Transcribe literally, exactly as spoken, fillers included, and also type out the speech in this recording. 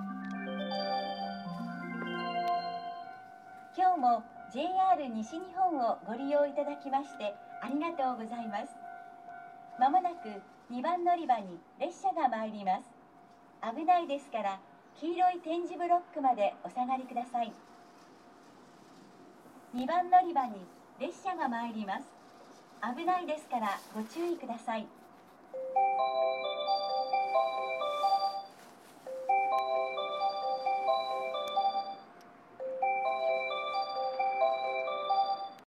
今日も ジェイアール 西日本をご利用いただきましてありがとうございます。まもなくにばん乗り場に列車が参ります。危ないですから黄色い点字ブロックまでお下がりください。にばん乗り場に列車が参ります。危ないですからご注意ください。